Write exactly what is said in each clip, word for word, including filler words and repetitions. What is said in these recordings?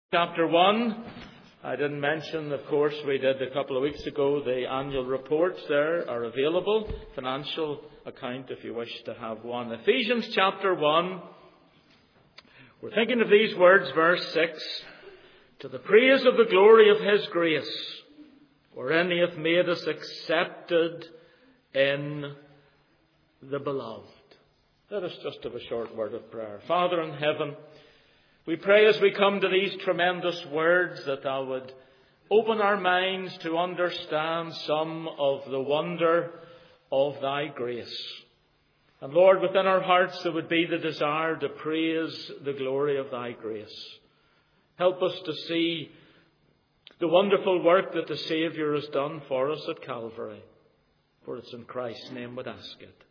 Chapter one. I didn't mention, of course, we did a couple of weeks ago, the annual reports there are available. Financial account if you wish to have one. Ephesians chapter one. We're thinking of these words, verse six. To the praise of the glory of His grace, wherein He hath made us accepted in the beloved. Let us just have a short word of prayer. Father in heaven, we pray as we come to these tremendous words that Thou would open our minds to understand some of the wonder of Thy grace. And Lord, within our hearts there would be the desire to praise the glory of Thy grace. Help us to see the wonderful work that the Saviour has done for us at Calvary. For it's in Christ's name we ask it.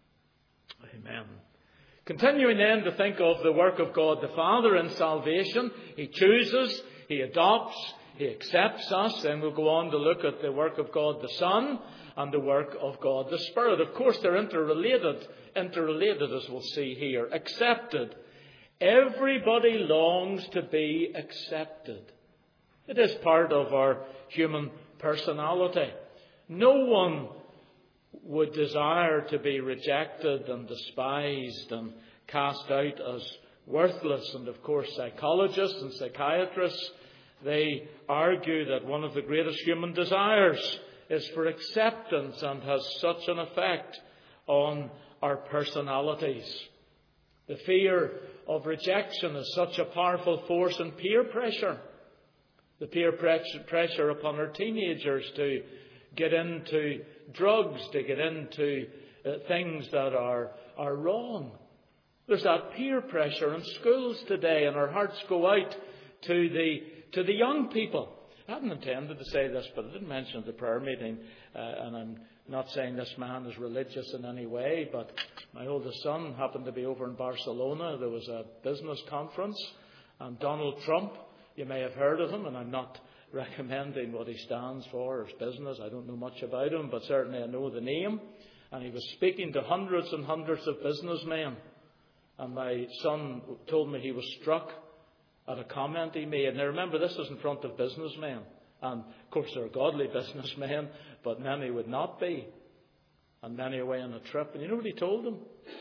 Amen. Continuing then to think of the work of God the Father in salvation. He chooses, He adopts, He accepts us. Then we'll go on to look at the work of God the Son and the work of God the Spirit. Of course, they're interrelated, interrelated as we'll see here. Accepted. Everybody longs to be accepted. It is part of our human personality. No one would desire to be rejected and despised and cast out as worthless. And of course, psychologists and psychiatrists, they argue that one of the greatest human desires is for acceptance and has such an effect on our personalities. The fear of rejection is such a powerful force in peer pressure. The peer pressure upon our teenagers to get into drugs, to get into uh, things that are, are wrong. There's that peer pressure in schools today, and our hearts go out to the to the young people. I hadn't intended to say this, but I didn't mention at the prayer meeting, uh, and I'm not saying this man is religious in any way, but my oldest son happened to be over in Barcelona. There was a business conference, and Donald Trump, you may have heard of him, and I'm not recommending what he stands for or his business. I don't know much about him, but certainly I know the name. And he was speaking to hundreds and hundreds of businessmen. And my son told me he was struck at a comment he made. Now remember, this is in front of businessmen. And of course they're godly businessmen, but many would not be. And many away on a trip. And you know what he told them?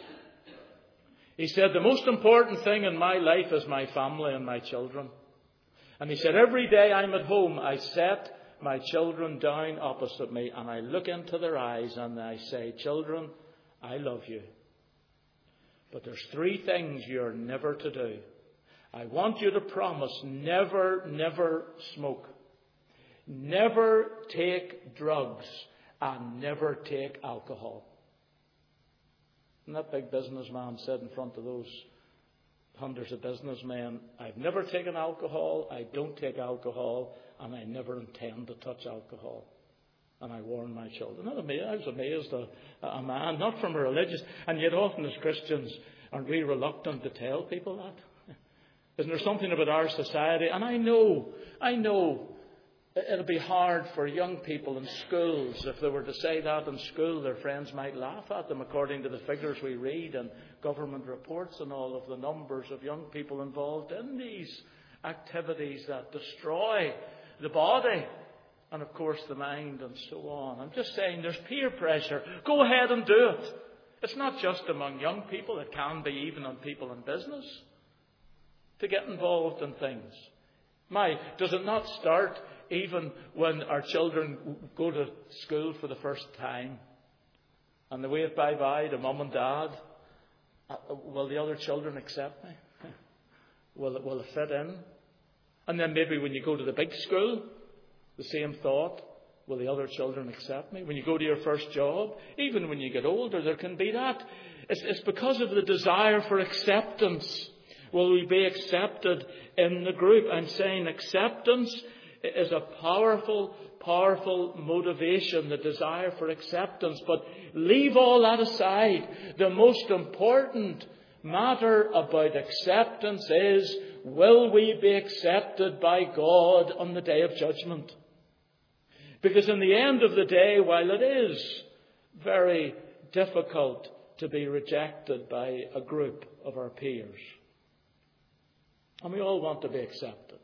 He said, the most important thing in my life is my family and my children. And he said, every day I'm at home, I set my children down opposite me and I look into their eyes and I say, children, I love you. But there's three things you're never to do. I want you to promise never, never smoke, never take drugs, and never take alcohol. And that big businessman said in front of those hundreds of businessmen, I've never taken alcohol, I don't take alcohol, and I never intend to touch alcohol. And I warn my children. I was amazed at a man, not from a religious, and yet often as Christians, aren't we reluctant to tell people that? Isn't there something about our society? And I know, I know, it'll be hard for young people in schools. If they were to say that in school, their friends might laugh at them according to the figures we read and government reports and all of the numbers of young people involved in these activities that destroy the body and, of course, the mind and so on. I'm just saying there's peer pressure. Go ahead and do it. It's not just among young people. It can be even on people in business to get involved in things. My, does it not start even when our children go to school for the first time and they wave bye-bye to mum and dad? Will the other children accept me? Will it, will it fit in? And then maybe when you go to the big school, the same thought. Will the other children accept me? When you go to your first job, even when you get older, there can be that. It's, it's because of the desire for acceptance. Will we be accepted in the group? I'm saying acceptance is a powerful, powerful motivation, the desire for acceptance. But leave all that aside. The most important matter about acceptance is, will we be accepted by God on the day of judgment? Because in the end of the day, while it is very difficult to be rejected by a group of our peers, and we all want to be accepted.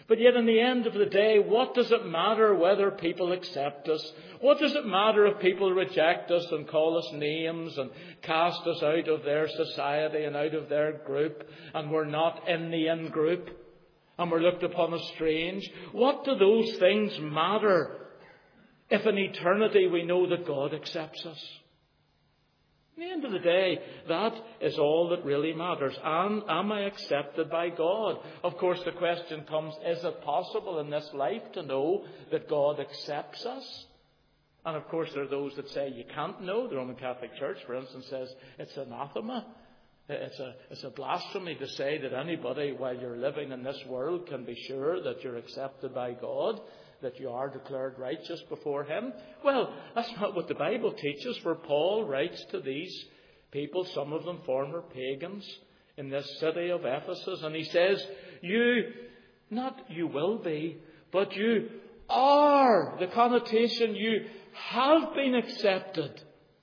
But yet in the end of the day, what does it matter whether people accept us? What does it matter if people reject us and call us names and cast us out of their society and out of their group, and we're not in the in-group and we're looked upon as strange? What do those things matter if in eternity we know that God accepts us? At the end of the day, that is all that really matters. And am I accepted by God? Of course, the question comes, is it possible in this life to know that God accepts us? And of course, there are those that say you can't know. The Roman Catholic Church, for instance, says it's anathema. It's a, it's a blasphemy to say that anybody, while you're living in this world, can be sure that you're accepted by God, that you are declared righteous before Him. Well, that's not what the Bible teaches, for Paul writes to these people, some of them former pagans, in this city of Ephesus, and he says, you, not you will be, but you are. The connotation, you have been accepted.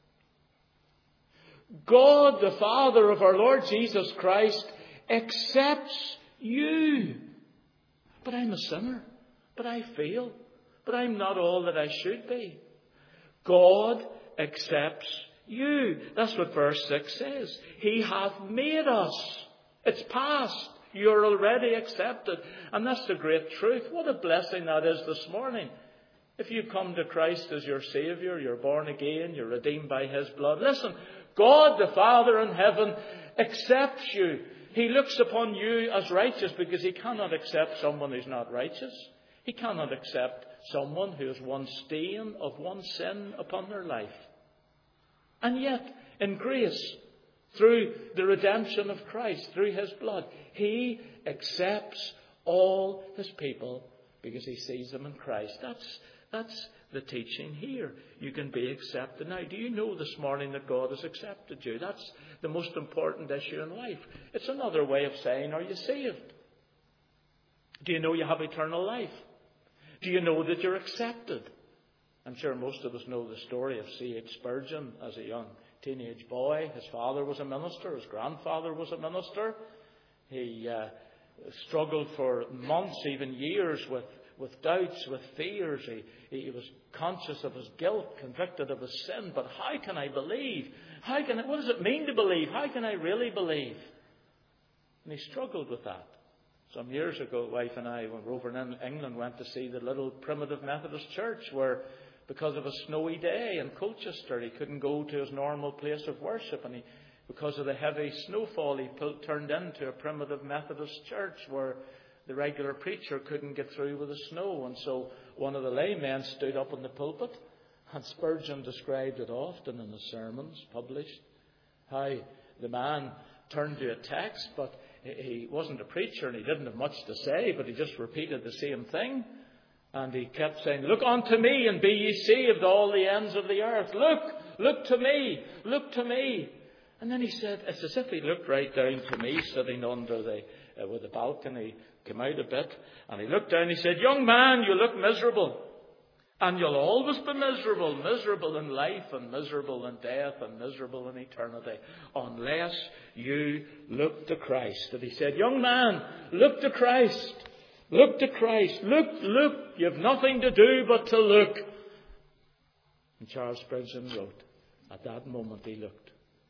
God, the Father of our Lord Jesus Christ, accepts you. But I'm a sinner. But I fail. But I'm not all that I should be. God accepts you. That's what verse six says. He hath made us. It's past. You're already accepted. And that's the great truth. What a blessing that is this morning. If you come to Christ as your Saviour, you're born again, you're redeemed by His blood. Listen, God the Father in heaven accepts you. He looks upon you as righteous because He cannot accept someone who's not righteous. He cannot accept someone who has one stain of one sin upon their life. And yet, in grace, through the redemption of Christ, through His blood, He accepts all His people because He sees them in Christ. That's, that's the teaching here. You can be accepted. Now, do you know this morning that God has accepted you? That's the most important issue in life. It's another way of saying, are you saved? Do you know you have eternal life? Do you know that you're accepted? I'm sure most of us know the story of C H Spurgeon as a young teenage boy. His father was a minister. His grandfather was a minister. He uh, struggled for months, even years, with, with doubts, with fears. He, he was conscious of his guilt, convicted of his sin. But how can I believe? How can I, what does it mean to believe? How can I really believe? And he struggled with that. Some years ago, wife and I, when we were over in England, went to see the little primitive Methodist church where, because of a snowy day in Colchester, he couldn't go to his normal place of worship. And he, because of the heavy snowfall, he pulled, turned into a primitive Methodist church where the regular preacher couldn't get through with the snow. And so one of the laymen stood up in the pulpit, and Spurgeon described it often in his sermons published, how the man turned to a text, but he wasn't a preacher and he didn't have much to say, but he just repeated the same thing. And he kept saying, look unto me and be ye saved, all the ends of the earth. Look, look to me, look to me. And then he said, it's as if he looked right down to me, sitting under the, uh, with the balcony, came out a bit. And he looked down and he said, young man, you look miserable. And you'll always be miserable, miserable in life and miserable in death and miserable in eternity, unless you look to Christ. And he said, young man, look to Christ. Look to Christ. Look, look. You've nothing to do but to look. And Charles Spurgeon wrote, at that moment he looked.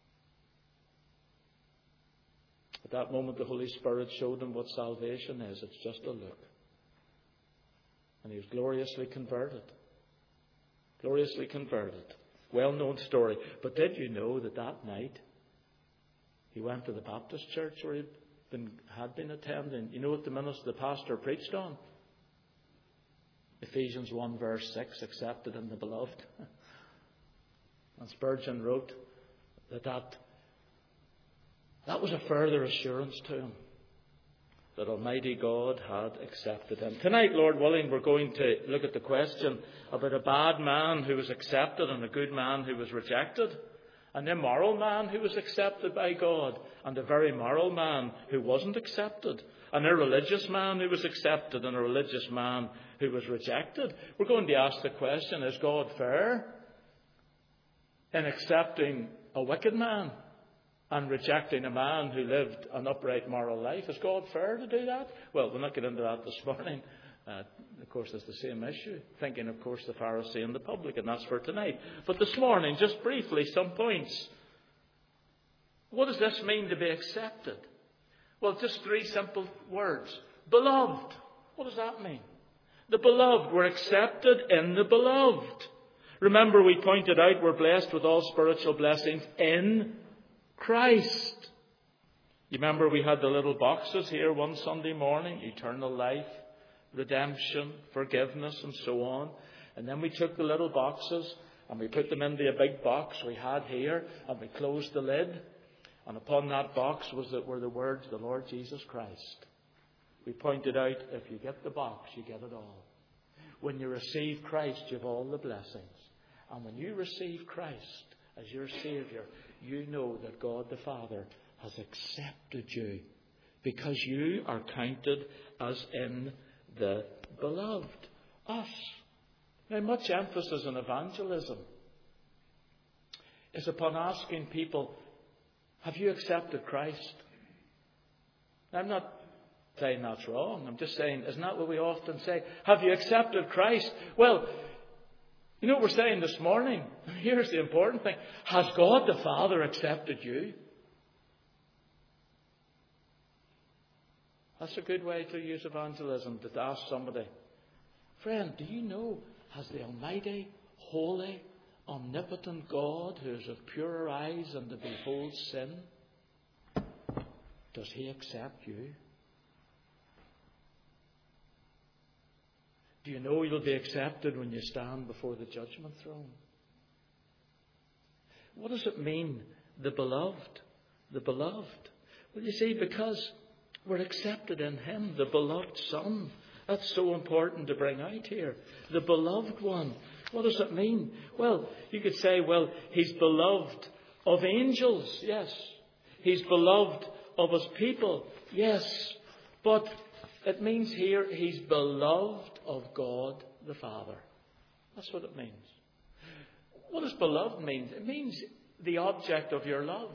At that moment the Holy Spirit showed him what salvation is. It's just a look. And he was gloriously converted. Gloriously converted. Well-known story. But did you know that that night he went to the Baptist church where he'd been, had been attending? You know what the minister, the pastor preached on? Ephesians one verse six, accepted in the beloved. And Spurgeon wrote that that, that was a further assurance to him that Almighty God had accepted him. Tonight, Lord willing, we're going to look at the question about a bad man who was accepted and a good man who was rejected. An immoral man who was accepted by God and a very moral man who wasn't accepted. An irreligious man who was accepted and a religious man who was rejected. We're going to ask the question, is God fair in accepting a wicked man and rejecting a man who lived an upright moral life. Is God fair to do that? Well, we'll not get into that this morning. Uh, of course, it's the same issue. Thinking, of course, the Pharisee and the publican. That's for tonight. But this morning, just briefly, some points. What does this mean to be accepted? Well, just three simple words. Beloved. What does that mean? The beloved. We're accepted in the beloved. Remember, we pointed out we're blessed with all spiritual blessings in Christ. You remember we had the little boxes here one Sunday morning. Eternal life, redemption, forgiveness, and so on. And then we took the little boxes and we put them into a big box we had here, and we closed the lid. And upon that box was the, were the words, the Lord Jesus Christ. We pointed out, if you get the box, you get it all. When you receive Christ, you have all the blessings. And when you receive Christ as your Saviour, you know that God the Father has accepted you, because you are counted as in the beloved. Us. Now, much emphasis in evangelism is upon asking people, have you accepted Christ? Now, I'm not saying that's wrong. I'm just saying, isn't that what we often say? Have you accepted Christ? Well, you know what we're saying this morning? Here's the important thing. Has God the Father accepted you? That's a good way to use evangelism, to ask somebody, friend, do you know, has the Almighty, holy, omnipotent God, who is of purer eyes than to behold sin, does He accept you? Do you know you'll be accepted when you stand before the judgment throne? What does it mean, the beloved? The beloved. Well, you see, because we're accepted in Him, the beloved Son. That's so important to bring out here. The beloved one. What does it mean? Well, you could say, well, He's beloved of angels. Yes. He's beloved of His people. Yes. But it means here He's beloved of God the Father. That's what it means. What does beloved mean? It means the object of your love.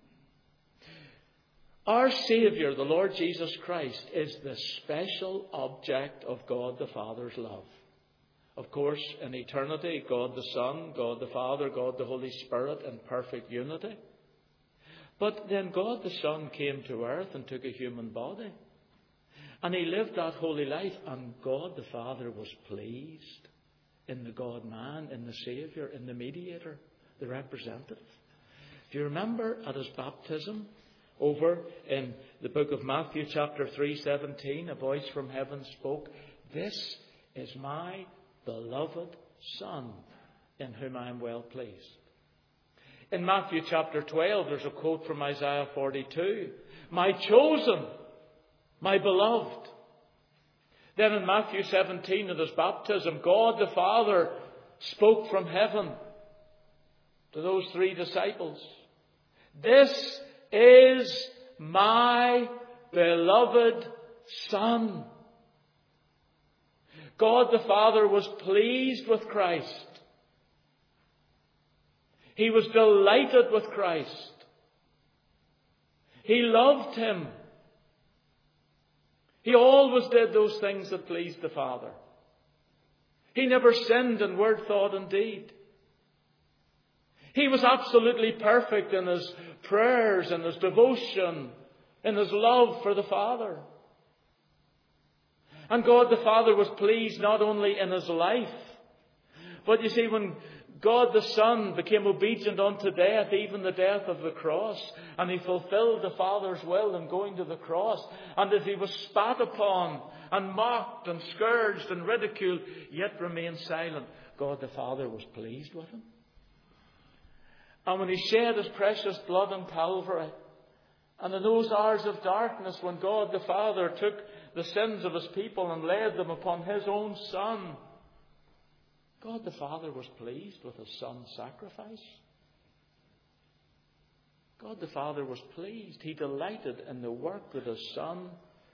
Our Saviour, the Lord Jesus Christ, is the special object of God the Father's love. Of course, in eternity, God the Son, God the Father, God the Holy Spirit in perfect unity. But then God the Son came to earth and took a human body. And He lived that holy life, and God the Father was pleased in the God-man, in the Saviour, in the mediator, the representative. Do you remember at His baptism, over in the book of Matthew chapter three seventeen, a voice from heaven spoke, "This is my beloved Son, in whom I am well pleased." In Matthew chapter twelve, there's a quote from Isaiah forty-two, "My chosen, my beloved." Then in Matthew seventeen, at His baptism, God the Father spoke from heaven to those three disciples, "This is my beloved Son." God the Father was pleased with Christ. He was delighted with Christ. He loved Him. He always did those things that pleased the Father. He never sinned in word, thought, and deed. He was absolutely perfect in His prayers, in His devotion, in His love for the Father. And God the Father was pleased not only in His life, but you see, when God the Son became obedient unto death, even the death of the cross, and He fulfilled the Father's will in going to the cross, and that He was spat upon and mocked and scourged and ridiculed, yet remained silent, God the Father was pleased with Him. And when He shed His precious blood on Calvary, and in those hours of darkness when God the Father took the sins of His people and laid them upon His own Son, God the Father was pleased with His Son's sacrifice. God the Father was pleased. He delighted in the work that His Son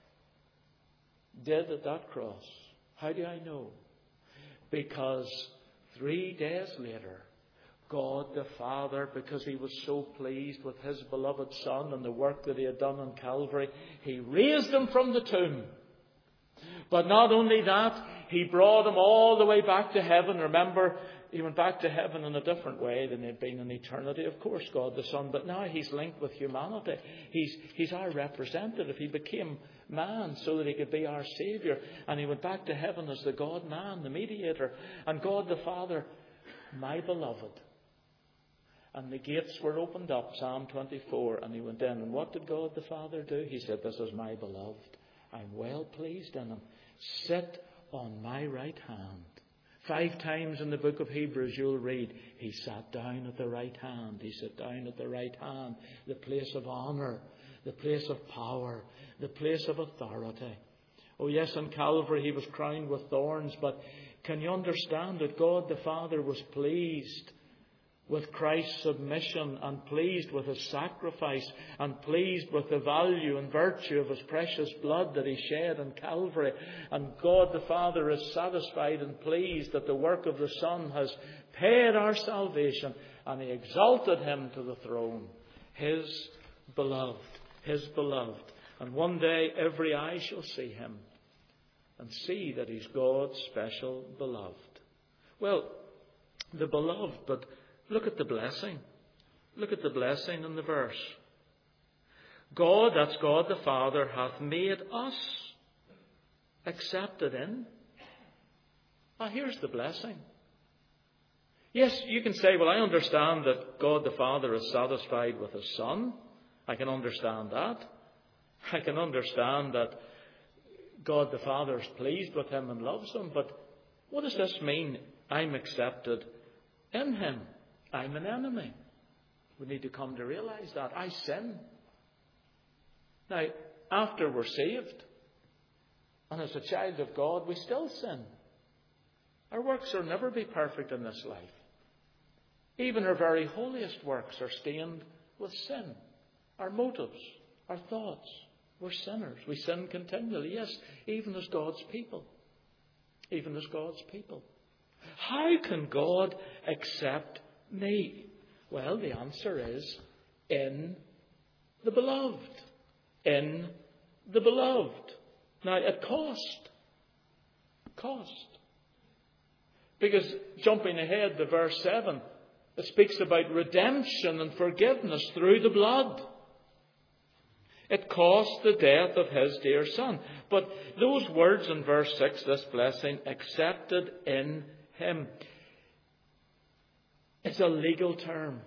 did at that cross. How do I know? Because three days later, God the Father, because He was so pleased with His beloved Son and the work that He had done on Calvary, He raised Him from the tomb. But not only that, He brought Him all the way back to heaven. Remember, He went back to heaven in a different way than He'd been in eternity. Of course, God the Son. But now He's linked with humanity. He's, he's our representative. He became man so that He could be our Saviour. And He went back to heaven as the God-man, the mediator. And God the Father, my beloved. And the gates were opened up, Psalm twenty-four, and He went in. And what did God the Father do? He said, this is my beloved. I'm well pleased in Him. Sit on my right hand. Five times in the book of Hebrews you'll read, He sat down at the right hand. He sat down at the right hand. The place of honour, the place of power, the place of authority. Oh yes, on Calvary He was crowned with thorns, but can you understand that God the Father was pleased with Christ's submission and pleased with His sacrifice and pleased with the value and virtue of His precious blood that He shed on Calvary. And God the Father is satisfied and pleased that the work of the Son has paid our salvation, and He exalted Him to the throne. His beloved, His beloved. And one day every eye shall see Him and see that He's God's special beloved. Well, the beloved, but look at the blessing. Look at the blessing in the verse. God, that's God the Father, hath made us accepted in. Ah, here's the blessing. Yes, you can say, well, I understand that God the Father is satisfied with His Son. I can understand that. I can understand that God the Father is pleased with Him and loves Him. But what does this mean? I'm accepted in Him. I'm an enemy. We need to come to realize that. I sin. Now, after we're saved, and as a child of God, we still sin. Our works will never be perfect in this life. Even our very holiest works are stained with sin. Our motives, our thoughts. We're sinners. We sin continually. Yes, even as God's people. Even as God's people. How can God accept me? Well, the answer is in the beloved. In the beloved. Now, at cost. Cost. Because jumping ahead to verse seven, it speaks about redemption and forgiveness through the blood. It cost the death of His dear Son. But those words in verse six, this blessing, accepted in Him, it's a legal term.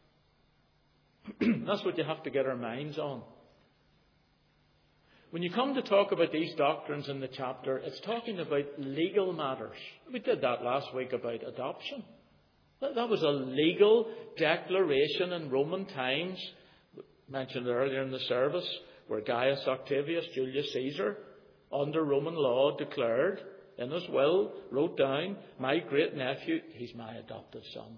That's what you have to get our minds on. When you come to talk about these doctrines in the chapter, it's talking about legal matters. We did that last week about adoption. That was a legal declaration in Roman times, mentioned earlier in the service, where Gaius Octavius, Julius Caesar, under Roman law, declared in his will, wrote down, my great-nephew, he's my adopted son.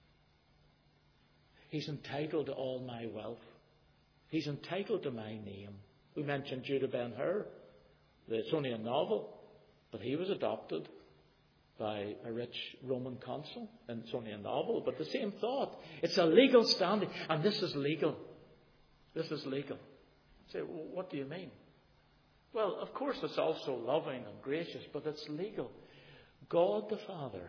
He's entitled to all my wealth. He's entitled to my name. We mentioned Judah Ben-Hur. It's only a novel, but he was adopted by a rich Roman consul, and it's only a novel, but the same thought. It's a legal standing, and this is legal. This is legal. You say, well, what do you mean? Well, of course it's also loving and gracious, but it's legal. God the Father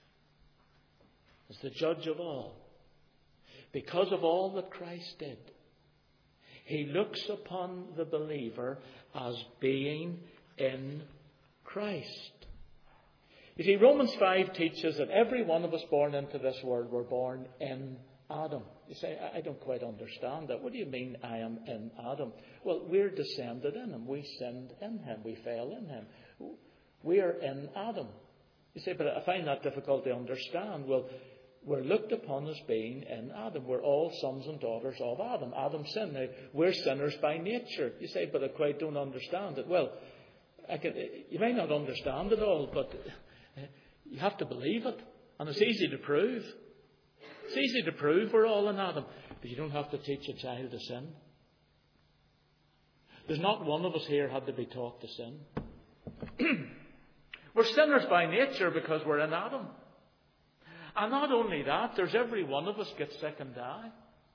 is the judge of all. Because of all that Christ did, He looks upon the believer as being in Christ. You see, Romans five teaches that every one of us born into this world were born in Adam. You say, I don't quite understand that. What do you mean I am in Adam? Well, we're descended in him. We sinned in him. We fell in him. We are in Adam. You say, but I find that difficult to understand. Well, we're looked upon as being in Adam. We're all sons and daughters of Adam. Adam sinned. Now, we're sinners by nature. You say, but I quite don't understand it. Well, I can, you may not understand it all, but you have to believe it. And it's easy to prove. It's easy to prove we're all in Adam. But you don't have to teach a child to sin. There's not one of us here had to be taught to sin. We're sinners by nature because we're in Adam. And not only that, there's every one of us gets sick and die.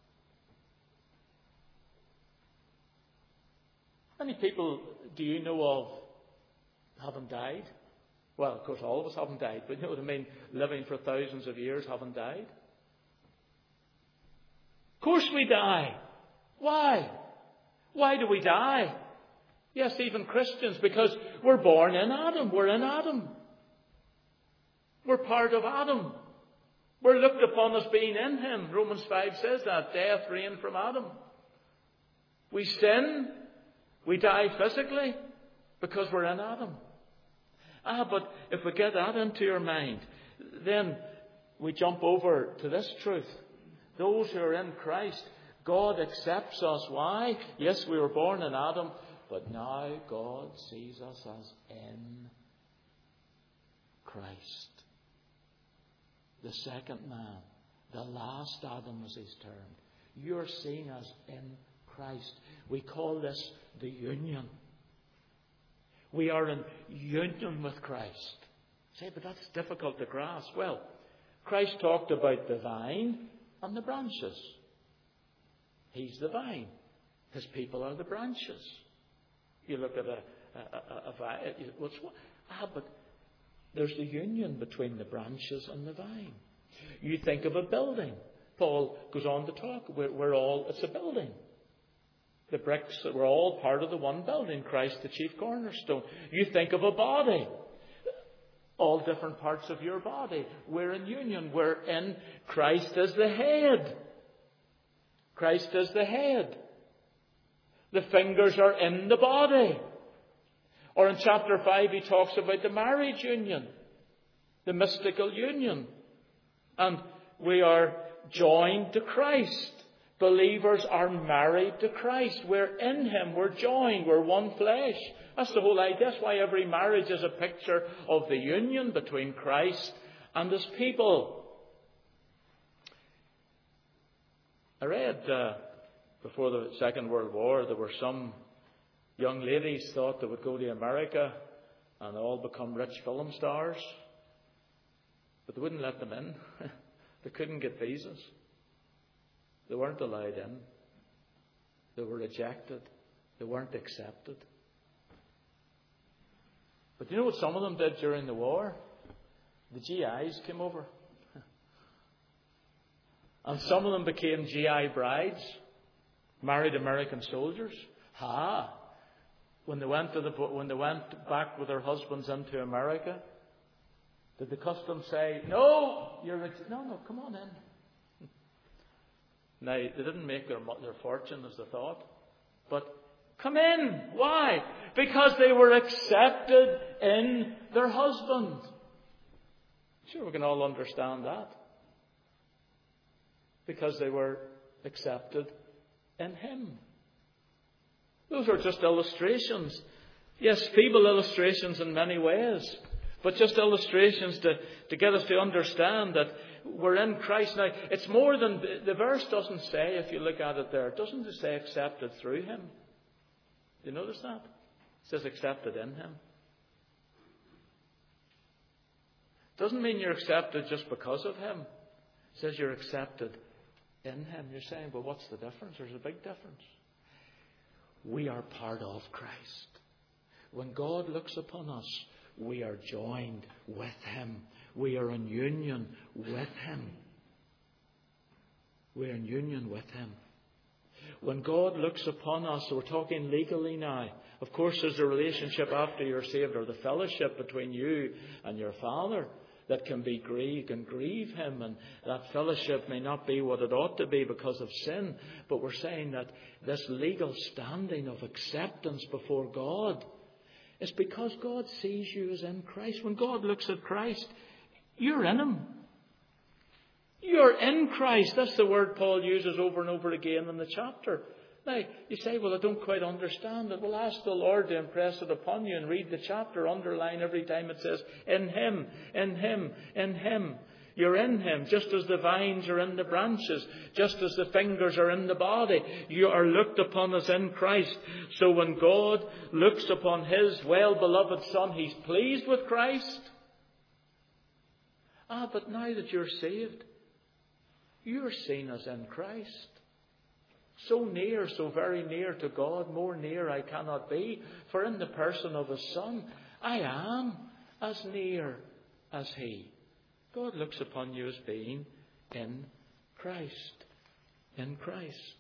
How many people do you know of haven't died? Well, of course, all of us haven't died, but you know what I mean? Living for thousands of years haven't died. Of course we die. Why? Why do we die? Yes, even Christians, because we're born in Adam. We're in Adam. We're part of Adam. We're looked upon as being in him. Romans five says that. Death reigned from Adam. We sin. We die physically because we're in Adam. Ah, but if we get that into your mind, then we jump over to this truth. Those who are in Christ, God accepts us. Why? Yes, we were born in Adam, but now God sees us as in Christ. The second man, the last Adam as he's termed. You're seen as in Christ. We call this the union. We are in union with Christ. Say, but that's difficult to grasp. Well, Christ talked about the vine and the branches. He's the vine. His people are the branches. You look at a, a, a, a vine. What's what? Ah, but there's the union between the branches and the vine. You think of a building. Paul goes on to talk. We're, we're all, it's a building. The bricks, we're all part of the one building. Christ, the chief cornerstone. You think of a body. All different parts of your body. We're in union. We're in Christ as the head. Christ as the head. The fingers are in the body. Or in chapter five, he talks about the marriage union. The mystical union. And we are joined to Christ. Believers are married to Christ. We're in him. We're joined. We're one flesh. That's the whole idea. That's why every marriage is a picture of the union between Christ and his people. I read uh, before the Second World War, there were some young ladies thought they would go to America and all become rich film stars. But they wouldn't let them in. They couldn't get visas. They weren't allowed in. They were rejected. They weren't accepted. But you know what some of them did during the war? The G Is came over. And some of them became G I brides, married American soldiers. Ha! When they went to the when they went back with their husbands into America, did the customs say, "No, you're a, no, no, come on in"? Now, they didn't make their, their fortune as they thought. But come in. Why? Because they were accepted in their husband. Sure, we can all understand that. Because they were accepted in him. Those are just illustrations. Yes, feeble illustrations in many ways. But just illustrations to, to get us to understand that we're in Christ. Now, it's more than, the verse doesn't say, if you look at it there, it doesn't just say accepted through him. Do you notice that? It says accepted in him. It doesn't mean you're accepted just because of him. It says you're accepted in him. You're saying, well, what's the difference? There's a big difference. We are part of Christ. When God looks upon us, we are joined with him. We are in union with him. We're in union with him. When God looks upon us, so we're talking legally now. Of course, there's a relationship after you're saved, or the fellowship between you and your Father that can be grieved, can grieve him, and that fellowship may not be what it ought to be because of sin. But we're saying that this legal standing of acceptance before God is because God sees you as in Christ. When God looks at Christ, you're in him. You're in Christ. That's the word Paul uses over and over again in the chapter. Now, you say, well, I don't quite understand it. Well, ask the Lord to impress it upon you and read the chapter. Underline every time it says, in him, in him, in him. You're in him, just as the vines are in the branches, just as the fingers are in the body. You are looked upon as in Christ. So when God looks upon his well-beloved Son, he's pleased with Christ. Ah, but now that you're saved, you're seen as in Christ. So near, so very near to God, more near I cannot be. For in the person of His Son, I am as near as He. God looks upon you as being in Christ. In Christ.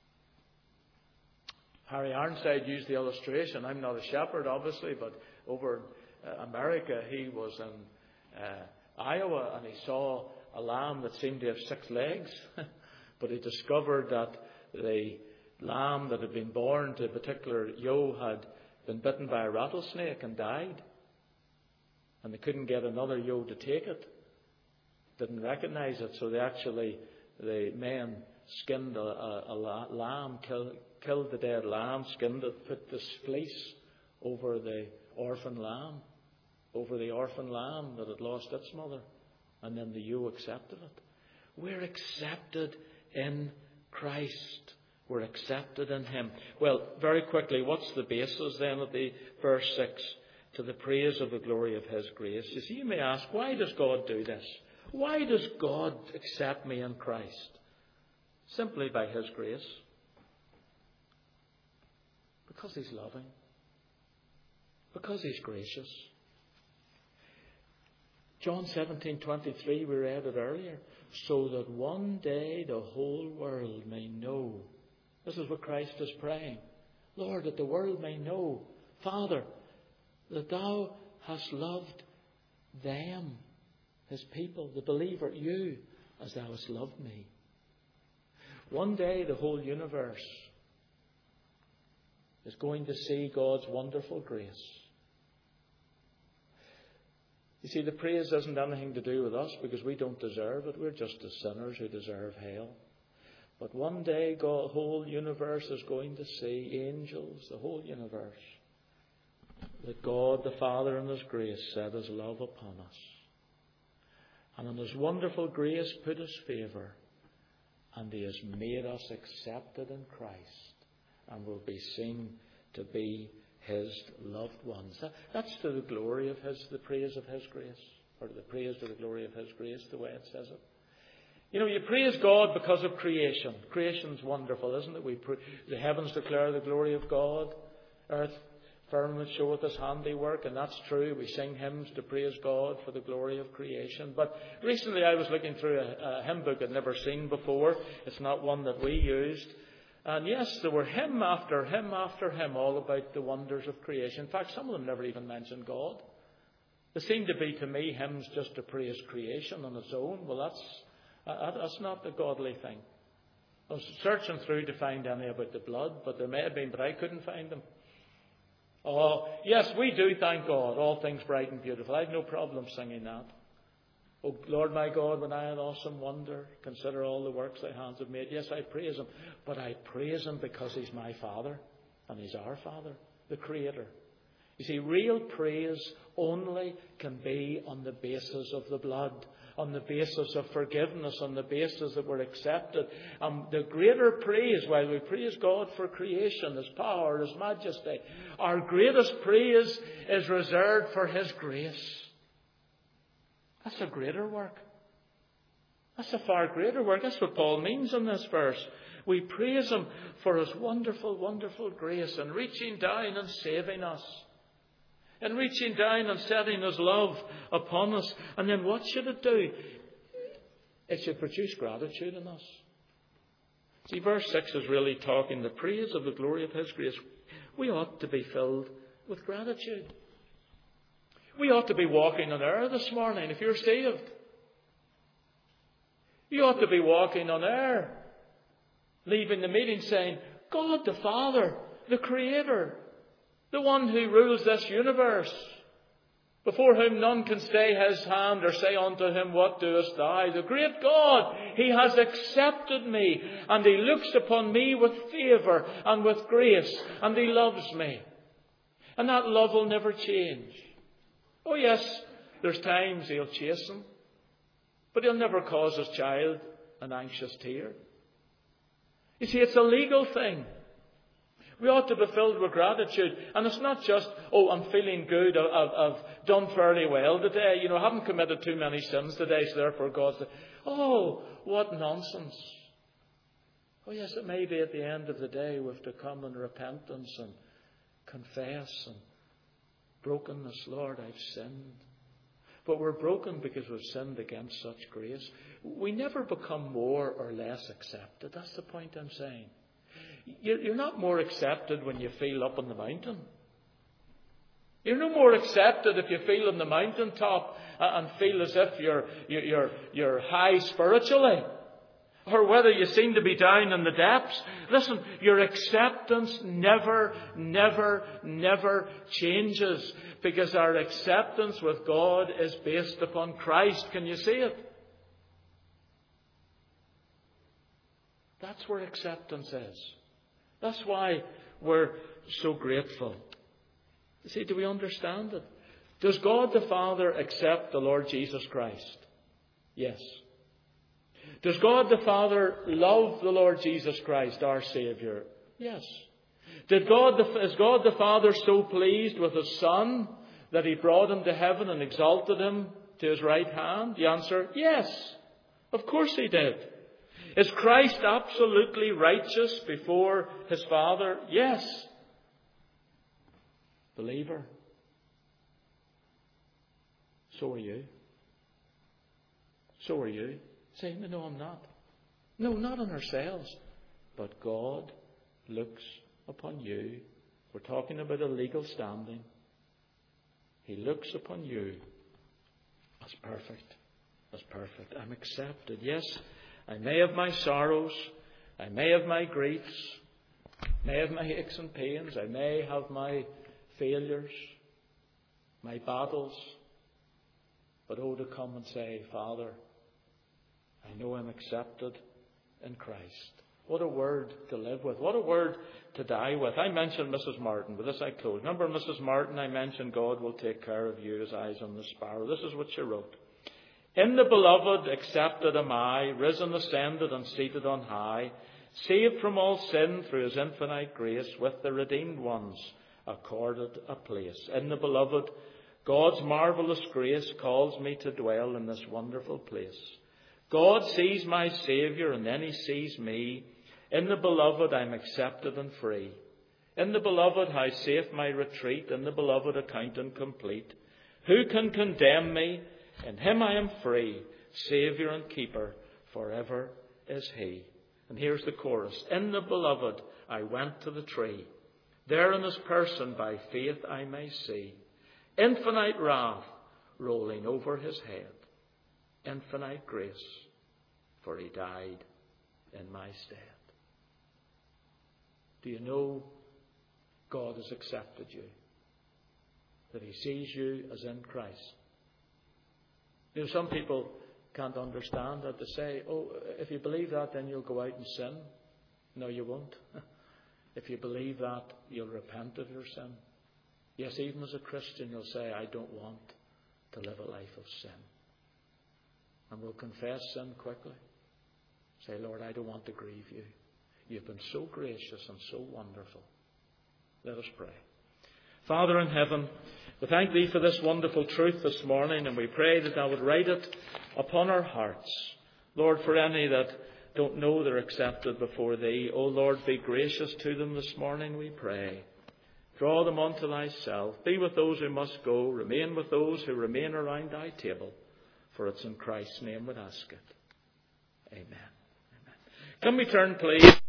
Harry Ironside used the illustration. I'm not a shepherd, obviously, but over in uh, America, he was in uh, Iowa and he saw a lamb that seemed to have six legs. But he discovered that the lamb that had been born to a particular ewe had been bitten by a rattlesnake and died. And they couldn't get another ewe to take it. Didn't recognize it, so they actually, the men skinned a, a, a lamb, kill, killed the dead lamb, skinned it, put this fleece over the orphan lamb, over the orphan lamb that had lost its mother. And then the ewe accepted it. We're accepted in Christ. We're accepted in Him. Well, very quickly, what's the basis then of the verse six? To the praise of the glory of His grace. You see, you may ask, why does God do this? Why does God accept me in Christ? Simply by His grace. Because He's loving. Because He's gracious. John seventeen twenty-three, we read it earlier. So that one day the whole world may know. This is what Christ is praying. Lord, that the world may know, Father, that Thou hast loved them, His people, the believer, you, as Thou hast loved me. One day the whole universe is going to see God's wonderful grace. You see, the praise isn't anything to do with us because we don't deserve it. We're just as sinners who deserve hell. But one day the whole universe is going to see, angels, the whole universe, that God the Father in His grace set His love upon us. And in His wonderful grace put His favour. And He has made us accepted in Christ. And will be seen to be His loved ones. That, that's to the glory of His, the praise of His grace. Or the praise to the glory of His grace, the way it says it. You know, you praise God because of creation. Creation's wonderful, isn't it? We pra- the heavens declare the glory of God. Earth, firmament showeth His handiwork. And that's true. We sing hymns to praise God for the glory of creation. But recently I was looking through a, a hymn book I'd never seen before. It's not one that we used. And yes, there were hymn after hymn after hymn all about the wonders of creation. In fact, some of them never even mentioned God. They seem to be, to me, hymns just to praise creation on its own. Well, that's that's not the godly thing. I was searching through to find any about the blood, but there may have been, but I couldn't find them. Oh, yes, we do thank God. All things bright and beautiful. I have no problem singing that. Oh, Lord my God, when I in awesome wonder consider all the works Thy hands have made. Yes, I praise Him. But I praise Him because He's my Father. And He's our Father, the Creator. You see, real praise only can be on the basis of the blood. On the basis of forgiveness. On the basis that we're accepted. And the greater praise, while we praise God for creation, His power, His majesty, our greatest praise is reserved for His grace. That's a greater work. That's a far greater work. That's what Paul means in this verse. We praise Him for His wonderful, wonderful grace and reaching down and saving us. And reaching down and setting His love upon us. And then what should it do? It should produce gratitude in us. See, verse six is really talking the praise of the glory of His grace. We ought to be filled with gratitude. We ought to be walking on air this morning if you're saved. You ought to be walking on air, leaving the meeting saying, God the Father, the Creator, the one who rules this universe, before whom none can stay His hand or say unto Him, what doest Thou? The great God, He has accepted me and He looks upon me with favour and with grace and He loves me. And that love will never change. Oh yes, there's times He'll chasten, but He'll never cause His child an anxious tear. You see, it's a legal thing. We ought to be filled with gratitude. And it's not just, oh, I'm feeling good, I've, I've done fairly well today, you know, I haven't committed too many sins today, so therefore God's... Oh, what nonsense. Oh yes, it may be at the end of the day we have to come in repentance and confess and brokenness. Lord, I've sinned. But we're broken because we've sinned against such grace. We never become more or less accepted. That's the point I'm saying. You're not more accepted when you feel up on the mountain. You're no more accepted if you feel on the mountaintop and feel as if you're, you're, you're high spiritually. Or whether you seem to be down in the depths. Listen, your acceptance never, never, never changes. Because our acceptance with God is based upon Christ. Can you see it? That's where acceptance is. That's why we're so grateful. You see, do we understand it? Does God the Father accept the Lord Jesus Christ? Yes. Does God the Father love the Lord Jesus Christ, our Saviour? Yes. Did God the, is God the Father so pleased with His Son that He brought Him to heaven and exalted Him to His right hand? The answer, yes. Of course He did. Is Christ absolutely righteous before His Father? Yes. Believer, so are you. So are you. Say, no, I'm not. No, not on ourselves. But God looks upon you. We're talking about a legal standing. He looks upon you as perfect. As perfect. I'm accepted. Yes, I may have my sorrows. I may have my griefs. I may have my aches and pains. I may have my failures. My battles. But oh, to come and say, Father, I know I'm accepted in Christ. What a word to live with. What a word to die with. I mentioned Missus Martin. With this I close. Remember Missus Martin, I mentioned God will take care of you as eyes on the sparrow. This is what she wrote. In the beloved accepted am I, risen, ascended and seated on high, saved from all sin through His infinite grace, with the redeemed ones accorded a place. In the beloved, God's marvellous grace calls me to dwell in this wonderful place. God sees my Saviour and then He sees me. In the beloved I'm accepted and free. In the beloved how safe my retreat. In the beloved accounting complete. Who can condemn me? In Him I am free. Saviour and keeper forever is He. And here's the chorus. In the beloved I went to the tree. There in His person by faith I may see. Infinite wrath rolling over His head. Infinite grace, for He died in my stead. Do you know God has accepted you? That He sees you as in Christ. You know, some people can't understand that. They say, oh, if you believe that, then you'll go out and sin. No, you won't. If you believe that, you'll repent of your sin. Yes, even as a Christian, you'll say, I don't want to live a life of sin. And we'll confess sin quickly. Say, Lord, I don't want to grieve you. You've been so gracious and so wonderful. Let us pray. Father in heaven, we thank Thee for this wonderful truth this morning, and we pray that Thou would write it upon our hearts. Lord, for any that don't know they're accepted before Thee, O Lord, be gracious to them this morning, we pray. Draw them unto Thyself. Be with those who must go. Remain with those who remain around Thy table. For it's in Christ's name we ask it. Amen. Amen. Can we turn, please?